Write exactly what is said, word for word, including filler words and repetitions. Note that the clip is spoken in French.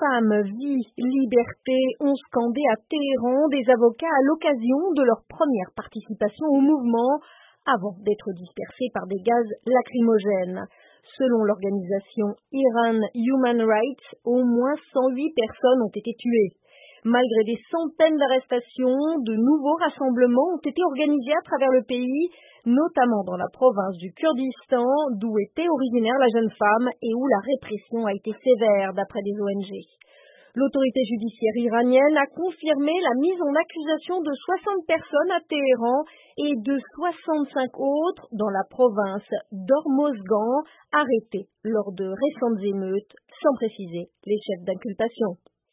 femmes, vie, liberté ont scandé à Téhéran des avocats à l'occasion de leur première participation au mouvement, avant d'être dispersés par des gaz lacrymogènes. Selon l'organisation Iran Human Rights, au moins cent huit personnes ont été tuées. Malgré des centaines d'arrestations, de nouveaux rassemblements ont été organisés à travers le pays, notamment dans la province du Kurdistan, d'où était originaire la jeune femme et où la répression a été sévère d'après des O N G. L'autorité judiciaire iranienne a confirmé la mise en accusation de soixante personnes à Téhéran et de soixante-cinq autres dans la province d'Hormozgan, arrêtées lors de récentes émeutes, sans préciser les chefs d'inculpation.